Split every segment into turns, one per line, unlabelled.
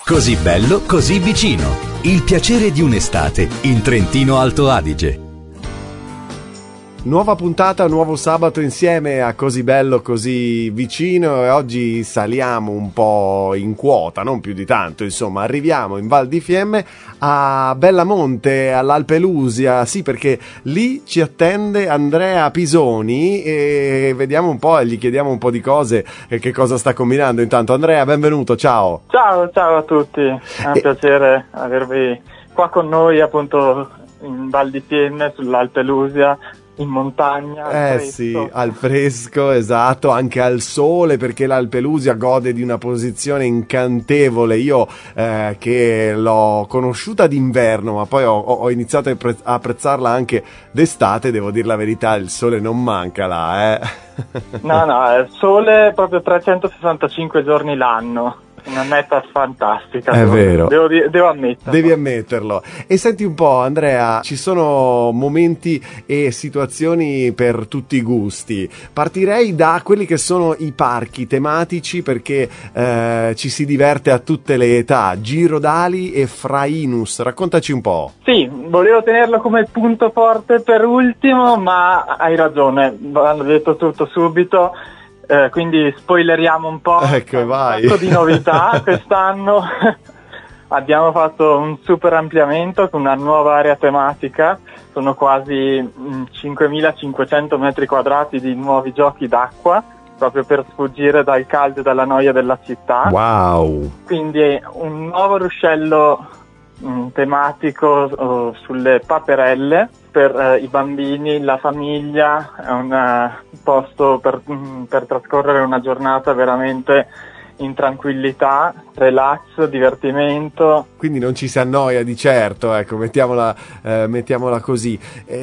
Così bello, così vicino. Il piacere di un'estate in Trentino Alto Adige.
Nuova puntata, nuovo sabato insieme a Così bello, così vicino, e oggi saliamo un po' in quota, non più di tanto, insomma, arriviamo in Val di Fiemme a Bellamonte, all'Alpelusia, sì, perché lì ci attende Andrea Pisoni e vediamo un po' e gli chiediamo un po' di cose e che cosa sta combinando. Intanto Andrea, benvenuto, ciao.
Ciao a tutti, è un piacere avervi qua con noi appunto in Val di Fiemme, sull'Alpelusia, in montagna, al fresco.
Sì, al fresco, esatto, anche al sole, perché l'Alpelusia gode di una posizione incantevole. Io che l'ho conosciuta d'inverno, ma poi ho iniziato a apprezzarla anche d'estate, devo dire la verità, il sole non manca là,
No, è sole proprio 365 giorni l'anno. Una meta fantastica,
è vero.
Devo ammetterlo.
Devi ammetterlo. E senti un po', Andrea, ci sono momenti e situazioni per tutti i gusti. Partirei da quelli che sono i parchi tematici, perché ci si diverte a tutte le età. Girodali e Frainus, raccontaci un po'.
Sì, volevo tenerlo come punto forte per ultimo, ma hai ragione, hanno detto tutto subito. Quindi spoileriamo un po'.
Ecco, vai.
Un sacco di novità quest'anno. Abbiamo fatto un super ampliamento con una nuova area tematica, sono quasi 5.500 metri quadrati di nuovi giochi d'acqua, proprio per sfuggire dal caldo e dalla noia della città.
Wow!
Quindi un nuovo ruscello tematico sulle paperelle per i bambini, la famiglia, è un posto per trascorrere una giornata veramente in tranquillità, relax, divertimento.
Quindi non ci si annoia di certo, ecco, mettiamola così.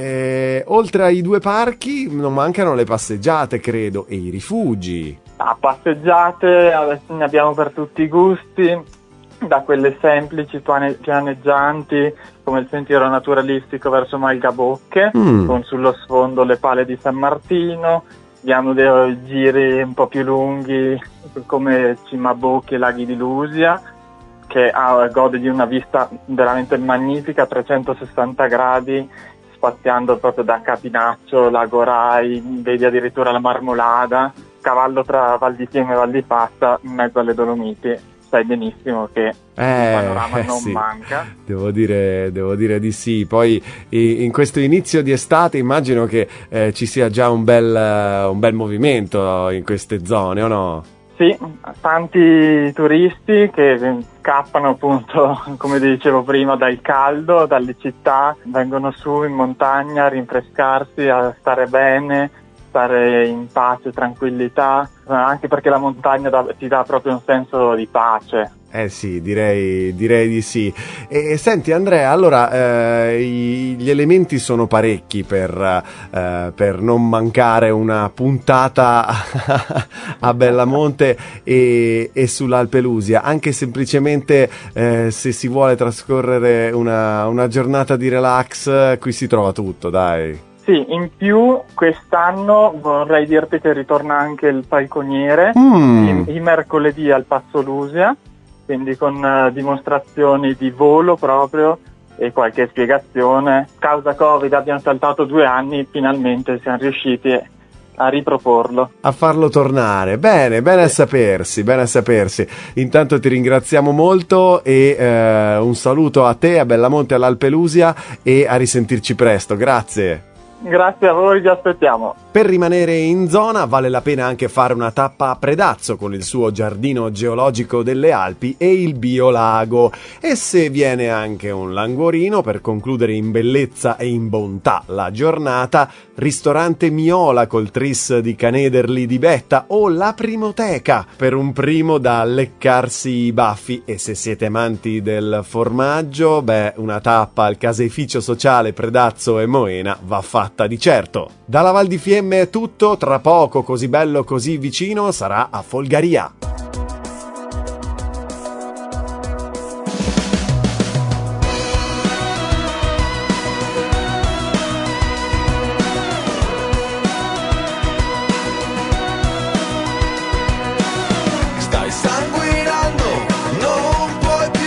Oltre ai due parchi non mancano le passeggiate, credo, e i rifugi.
Passeggiate, adesso ne abbiamo per tutti i gusti, da quelle semplici, pianeggianti, come il sentiero naturalistico verso Malgabocche, con sullo sfondo le pale di San Martino. Abbiamo dei giri un po' più lunghi, come Cimabocchi e Laghi di Lusia, che gode di una vista veramente magnifica, 360 gradi, spaziando proprio da Capinaccio, Lago Rai, vedi addirittura la Marmolada, cavallo tra Val di Fiemme e Val di Pasta, in mezzo alle Dolomiti. Sai benissimo che il panorama non
sì.
manca.
Devo dire di sì. Poi in questo inizio di estate immagino che ci sia già un bel movimento in queste zone, o no?
Sì, tanti turisti che scappano appunto, come dicevo prima, dal caldo, dalle città, vengono su in montagna a rinfrescarsi, a stare bene, stare in pace, tranquillità, anche perché la montagna ti dà proprio un senso di pace.
Sì, direi di sì. E senti Andrea, allora gli elementi sono parecchi per non mancare una puntata a Bellamonte e sull'Alpelusia, anche semplicemente se si vuole trascorrere una giornata di relax, qui si trova tutto, dai.
Sì, in più quest'anno vorrei dirti che ritorna anche il falconiere i mercoledì al Passo Lusia, quindi con dimostrazioni di volo proprio e qualche spiegazione. Causa Covid abbiamo saltato 2 anni, finalmente siamo riusciti a riproporlo.
A farlo tornare. Bene a sapersi. Intanto ti ringraziamo molto e un saluto a te, a Bellamonte, all'Alpelusia, e a risentirci presto. Grazie.
Grazie a voi, vi aspettiamo.
Per rimanere in zona vale la pena anche fare una tappa a Predazzo con il suo giardino geologico delle Alpi e il biolago, e se viene anche un languorino per concludere in bellezza e in bontà la giornata, ristorante Miola col tris di Canederli di Betta o la Primoteca per un primo da leccarsi i baffi, e se siete amanti del formaggio, una tappa al caseificio sociale Predazzo e Moena va fatta di certo. Dalla Val di Fiemme è tutto, tra poco Così bello così vicino sarà a Folgaria.
Stai sanguinando, non puoi più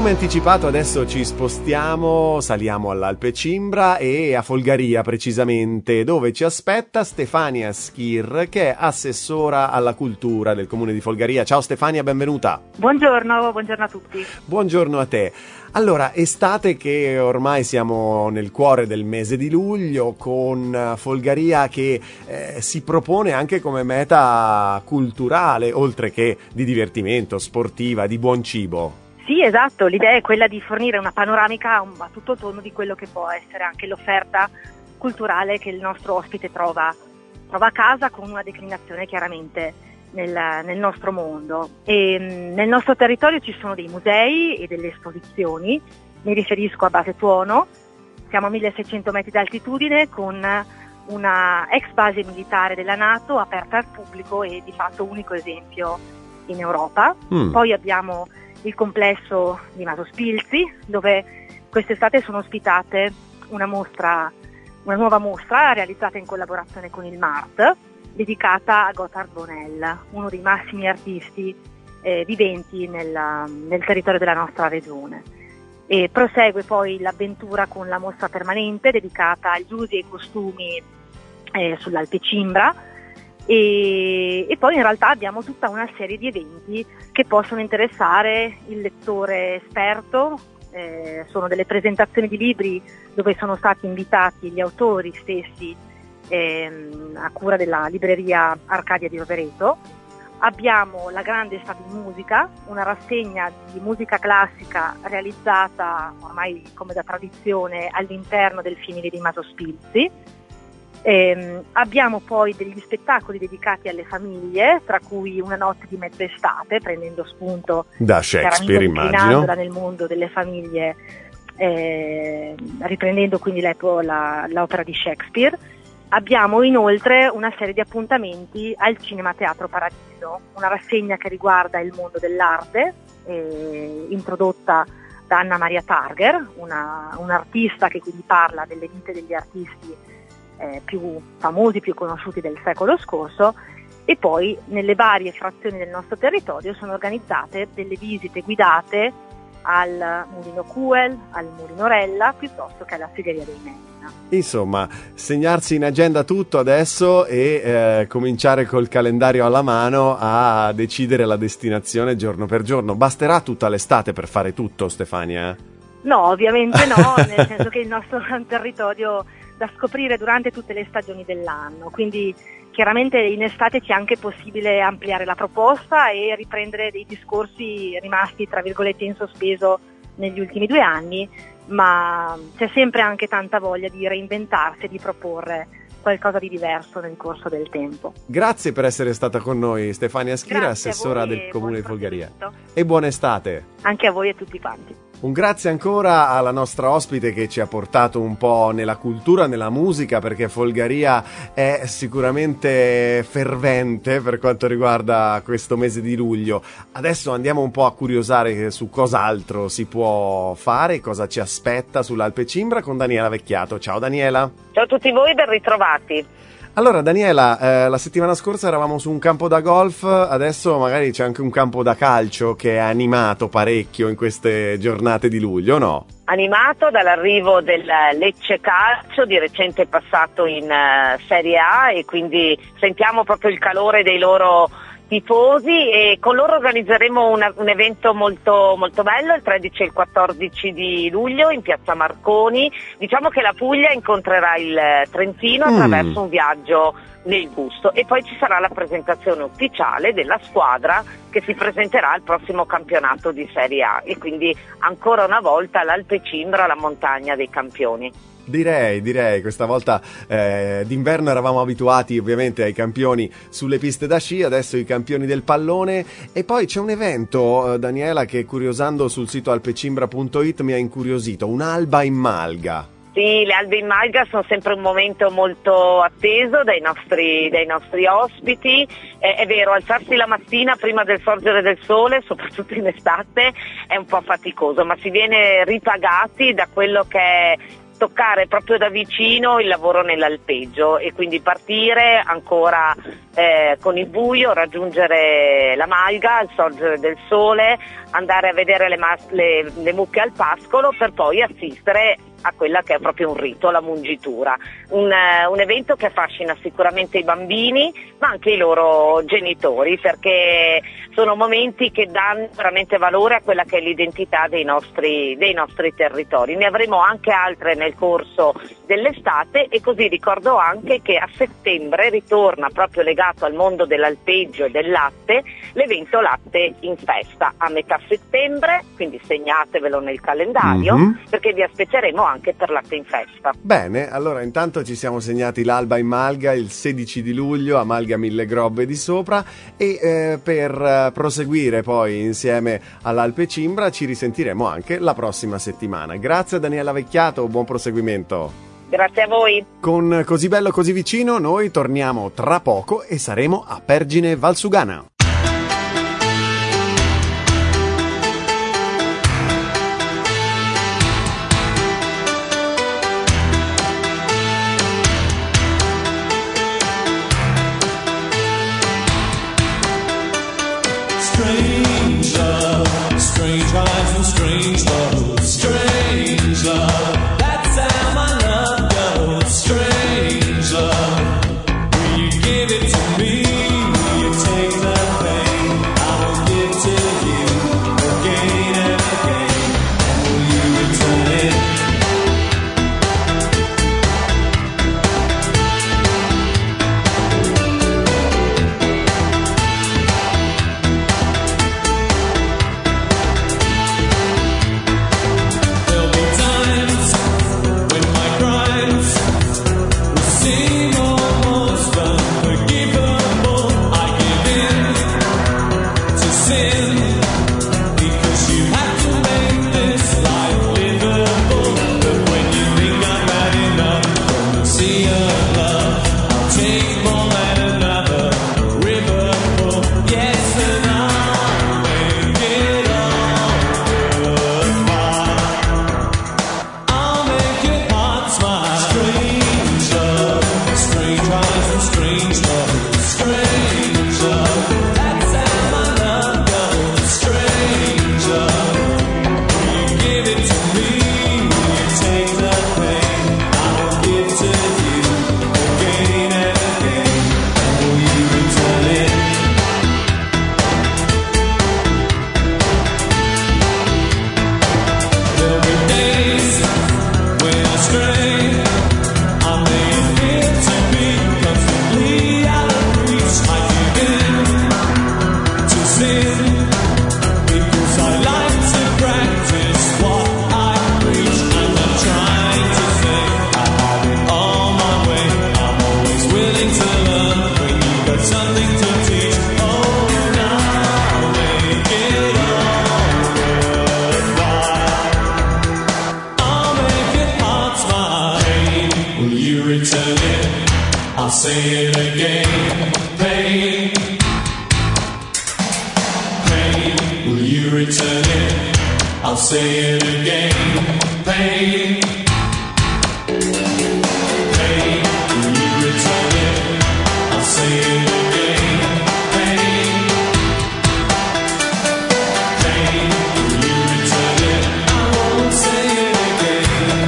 come anticipato adesso ci spostiamo, saliamo all'Alpe Cimbra e a Folgaria precisamente, dove ci aspetta Stefania Schir, che è assessora alla cultura del comune di Folgaria. Ciao Stefania, benvenuta.
Buongiorno a tutti.
Buongiorno a te. Allora, estate che ormai siamo nel cuore del mese di luglio, con Folgaria che si propone anche come meta culturale, oltre che di divertimento, sportiva, di buon cibo.
Sì, esatto, l'idea è quella di fornire una panoramica a tutto tondo di quello che può essere anche l'offerta culturale che il nostro ospite trova a casa, con una declinazione chiaramente nel nostro mondo. E nel nostro territorio ci sono dei musei e delle esposizioni. Mi riferisco a Base Tuono, siamo a 1600 metri d'altitudine, con una ex base militare della NATO aperta al pubblico e di fatto unico esempio in Europa. Poi abbiamo il complesso di Maso Spilzi, dove quest'estate sono ospitate una nuova mostra realizzata in collaborazione con il MART, dedicata a Gotthard Bonnell, uno dei massimi artisti viventi nel territorio della nostra regione. E prosegue poi l'avventura con la mostra permanente dedicata agli usi e ai costumi sull'Alpe Cimbra. E poi in realtà abbiamo tutta una serie di eventi che possono interessare il lettore esperto. Sono delle presentazioni di libri dove sono stati invitati gli autori stessi a cura della libreria Arcadia di Rovereto. Abbiamo la grande estate in musica, una rassegna di musica classica realizzata ormai come da tradizione all'interno del Fienile di Maso Spilzi. Abbiamo poi degli spettacoli dedicati alle famiglie, tra cui Una notte di mezz'estate, prendendo spunto
da Shakespeare, immagino,
nel mondo delle famiglie, riprendendo quindi l'opera di Shakespeare. Abbiamo inoltre una serie di appuntamenti al Cinema Teatro Paradiso, una rassegna che riguarda il mondo dell'arte, introdotta da Anna Maria Targer, un'artista che quindi parla delle vite degli artisti più famosi, più conosciuti del secolo scorso. E poi nelle varie frazioni del nostro territorio sono organizzate delle visite guidate al Mulino Cuel, al Mulino Rella, piuttosto che alla Segheria dei Messina.
Insomma, segnarsi in agenda tutto adesso e cominciare col calendario alla mano a decidere la destinazione giorno per giorno. Basterà tutta l'estate per fare tutto, Stefania?
No, ovviamente no, nel senso che il nostro territorio da scoprire durante tutte le stagioni dell'anno, quindi chiaramente in estate c'è anche possibile ampliare la proposta e riprendere dei discorsi rimasti tra virgolette in sospeso negli ultimi 2 anni, ma c'è sempre anche tanta voglia di reinventarsi e di proporre qualcosa di diverso nel corso del tempo.
Grazie per essere stata con noi, Stefania Schira, assessora del Comune di Folgaria. E buona estate!
Anche a voi e a tutti quanti.
Un grazie ancora alla nostra ospite che ci ha portato un po' nella cultura, nella musica, perché Folgaria è sicuramente fervente per quanto riguarda questo mese di luglio. Adesso andiamo un po' a curiosare su cos'altro si può fare, cosa ci aspetta sull'Alpe Cimbra con Daniela Vecchiato. Ciao Daniela!
Ciao a tutti voi, ben ritrovati!
Allora Daniela, la settimana scorsa eravamo su un campo da golf, adesso magari c'è anche un campo da calcio che è animato parecchio in queste giornate di luglio, no?
Animato dall'arrivo del Lecce Calcio, di recente passato in Serie A, e quindi sentiamo proprio il calore dei loro tifosi, e con loro organizzeremo un evento molto, molto bello il 13 e il 14 di luglio in piazza Marconi. Diciamo che la Puglia incontrerà il Trentino attraverso un viaggio nel gusto, e poi ci sarà la presentazione ufficiale della squadra che si presenterà al prossimo campionato di Serie A, e quindi ancora una volta l'Alpe Cimbra, la montagna dei campioni.
Direi, questa volta d'inverno eravamo abituati ovviamente ai campioni sulle piste da sci, adesso i campioni del pallone. E poi c'è un evento, Daniela, che curiosando sul sito alpecimbra.it mi ha incuriosito, un'alba in malga.
Sì, le albe in malga sono sempre un momento molto atteso dai nostri ospiti. È vero, alzarsi la mattina prima del sorgere del sole, soprattutto in estate, è un po' faticoso, ma si viene ripagati da quello che è toccare proprio da vicino il lavoro nell'alpeggio e quindi partire ancora con il buio, raggiungere la malga, il sorgere del sole, andare a vedere le mucche al pascolo per poi assistere a quella che è proprio un rito, la mungitura, un evento che affascina sicuramente i bambini ma anche i loro genitori, perché sono momenti che danno veramente valore a quella che è l'identità dei nostri territori. Ne avremo anche altre nel corso dell'estate e così ricordo anche che a settembre ritorna, proprio legato al mondo dell'alpeggio e del latte, l'evento Latte in Festa a metà settembre, quindi segnatevelo nel calendario perché vi aspetteremo anche per Latte in Festa.
Bene, allora intanto ci siamo segnati l'alba in Malga il 16 di luglio a Malga Mille Grobbe di Sopra e per proseguire poi insieme all'Alpe Cimbra ci risentiremo anche la prossima settimana. Grazie a Daniela Vecchiato, buon proseguimento.
Grazie a voi.
Con Così bello così vicino noi torniamo tra poco e saremo a Pergine Valsugana.
Strange eyes and strange love, strange love. That's how my love goes. Strange love. Will you give it to me? Will you take the pain I will give to you again and again? And will you return it? Say it again, pain, pain, will you return it? I'll say it again, pain, pain, will you return it? I'll say it again, pain, pain, will you return it? I won't say it again.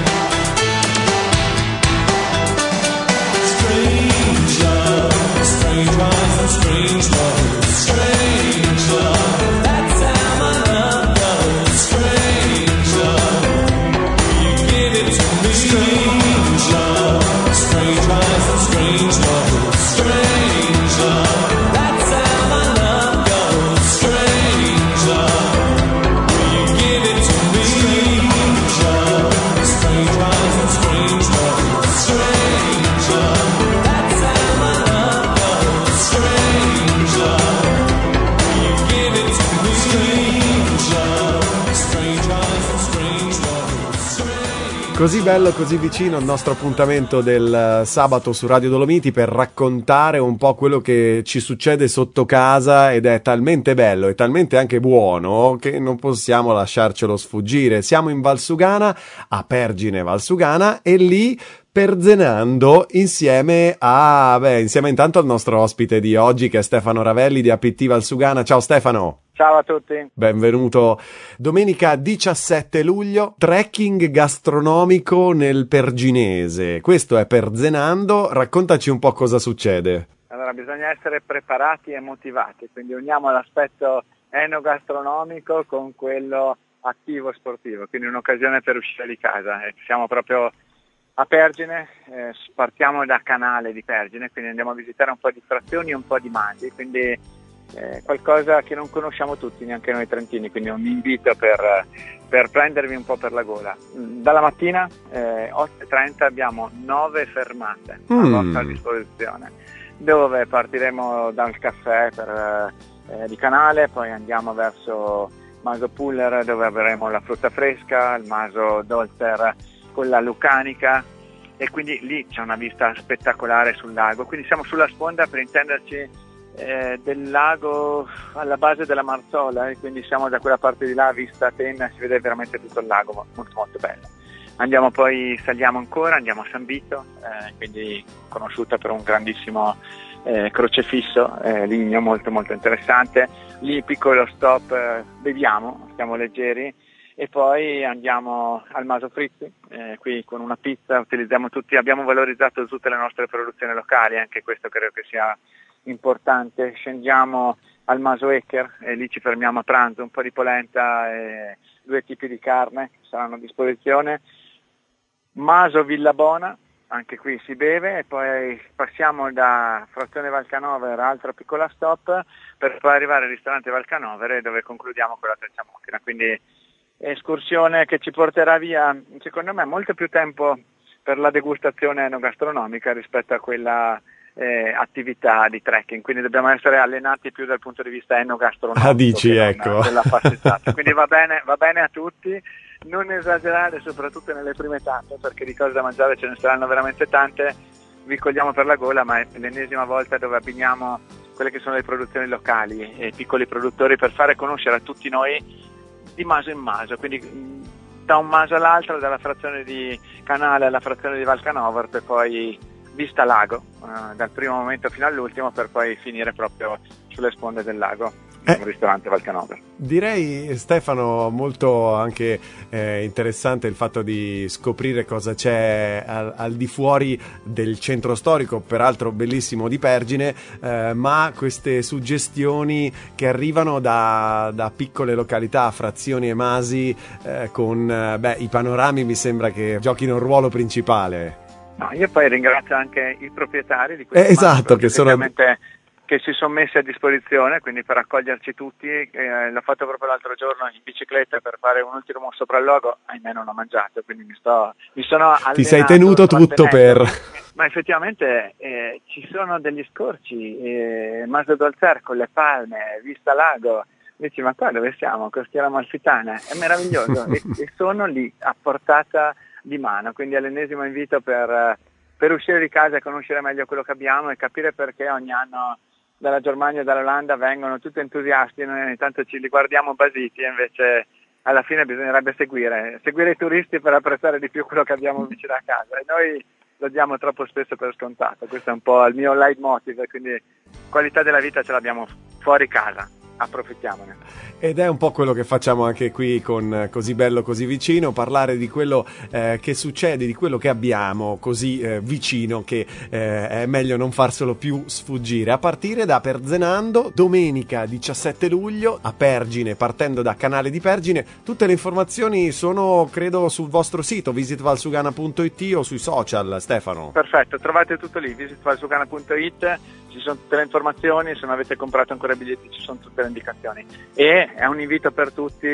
Strange eyes and strange love, strange love. That's how my love goes. Strange love. Will you give it to
Così bello, così vicino il nostro appuntamento del sabato su Radio Dolomiti per raccontare un po' quello che ci succede sotto casa, ed è talmente bello e talmente anche buono che non possiamo lasciarcelo sfuggire. Siamo in Valsugana, a Pergine Valsugana, e lì perzenando insieme intanto al nostro ospite di oggi, che è Stefano Ravelli di APT Valsugana. Ciao Stefano.
Ciao a tutti.
Benvenuto. Domenica 17 luglio, trekking gastronomico nel Perginese. Questo è Perzenando. Raccontaci un po' cosa succede.
Allora, bisogna essere preparati e motivati, quindi uniamo l'aspetto enogastronomico con quello attivo sportivo, quindi un'occasione per uscire di casa. Siamo proprio a Pergine, partiamo da Canale di Pergine, quindi andiamo a visitare un po' di frazioni e un po' di masi, quindi qualcosa che non conosciamo tutti, neanche noi trentini, quindi un invito per prendervi un po' per la gola. Dalla mattina 8:30 abbiamo 9 fermate a vostra disposizione, dove partiremo dal caffè di Canale, poi andiamo verso Maso Puller, dove avremo la frutta fresca, il Maso Dolter con la Lucanica, e quindi lì c'è una vista spettacolare sul lago. Quindi siamo sulla sponda, per intenderci, del lago alla base della Marzola, e quindi siamo da quella parte di là, vista Tenna, si vede veramente tutto il lago, molto molto bello. Andiamo poi, saliamo ancora, andiamo a San Vito, quindi conosciuta per un grandissimo crocefisso ligneo molto molto interessante. Lì piccolo stop, beviamo, stiamo leggeri, e poi andiamo al Maso Frizzi, qui con una pizza abbiamo valorizzato tutte le nostre produzioni locali, anche questo credo che sia importante. Scendiamo al Maso Ecker e lì ci fermiamo a pranzo, un po' di polenta e 2 tipi di carne saranno a disposizione. Maso Villabona, anche qui si beve, e poi passiamo da frazione Valcanover, altra piccola stop, per poi arrivare al ristorante Valcanover, dove concludiamo con la Trecciamocchina. Quindi escursione che ci porterà via, secondo me, molto più tempo per la degustazione enogastronomica rispetto a quella attività di trekking, quindi dobbiamo essere allenati più dal punto di vista enogastronomico.
Ecco.
Della passeggiata. Quindi va bene a tutti, non esagerare soprattutto nelle prime tappe, perché di cose da mangiare ce ne saranno veramente tante. Vi cogliamo per la gola, ma è l'ennesima volta dove abbiniamo quelle che sono le produzioni locali e piccoli produttori per fare conoscere a tutti noi di maso in maso, quindi da un maso all'altro, dalla frazione di Canale alla frazione di Valcanover, per poi vista lago, dal primo momento fino all'ultimo, per poi finire proprio sulle sponde del lago, un ristorante Valcanover.
Direi, Stefano, molto anche interessante il fatto di scoprire cosa c'è al di fuori del centro storico, peraltro bellissimo, di Pergine, ma queste suggestioni che arrivano da piccole località, frazioni e masi, con i panorami, mi sembra che giochino un ruolo principale.
No, io poi ringrazio anche i proprietari di questo
esatto, che
si sono messi a disposizione, quindi per accoglierci tutti. L'ho fatto proprio l'altro giorno in bicicletta per fare un ultimo sopralluogo, ahimè non ho mangiato, quindi mi sono allenato.
Ti sei tenuto tutto per...
Ma effettivamente ci sono degli scorci, Maso Dolter con le palme, vista lago, dici ma qua dove siamo? Costiera Amalfitana, è meraviglioso e sono lì a portata di mano, quindi è l'ennesimo invito per uscire di casa e conoscere meglio quello che abbiamo e capire perché ogni anno dalla Germania e dall'Olanda vengono tutti entusiasti, noi ogni tanto ci li guardiamo basiti, e invece alla fine bisognerebbe seguire i turisti per apprezzare di più quello che abbiamo vicino a casa, e noi lo diamo troppo spesso per scontato. Questo è un po' il mio leitmotiv, quindi qualità della vita ce l'abbiamo fuori casa, approfittiamone.
Ed è un po' quello che facciamo anche qui con Così bello, così vicino, parlare di quello che succede, di quello che abbiamo così vicino, che è meglio non farselo più sfuggire. A partire da Perzenando, domenica 17 luglio a Pergine, partendo da Canale di Pergine. Tutte le informazioni sono, credo, sul vostro sito visitvalsugana.it o sui social, Stefano.
Perfetto, trovate tutto lì, visitvalsugana.it, ci sono tutte le informazioni, se non avete comprato ancora i biglietti ci sono tutte le indicazioni, e è un invito per tutti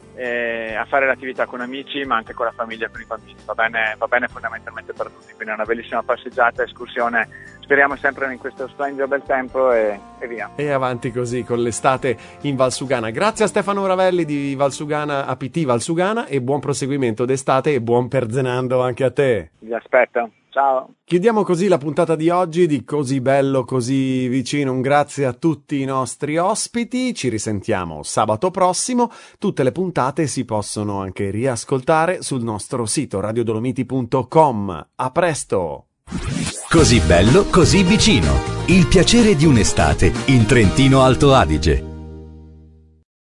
a fare l'attività con amici, ma anche con la famiglia e con i bambini, va bene fondamentalmente per tutti, quindi è una bellissima passeggiata, escursione
speriamo sempre in questo splendido bel tempo e via.
E avanti così con l'estate in Valsugana. Grazie a Stefano Ravelli di Valsugana APT Valsugana e buon proseguimento d'estate e buon Perzenando anche a te.
Vi aspetto. Ciao.
Chiudiamo così la puntata di oggi di Così bello, così vicino. Un grazie a tutti i nostri ospiti. Ci risentiamo sabato prossimo. Tutte le puntate si possono anche riascoltare sul nostro sito radiodolomiti.com. A presto!
Così bello, così vicino. Il piacere di un'estate in Trentino Alto Adige.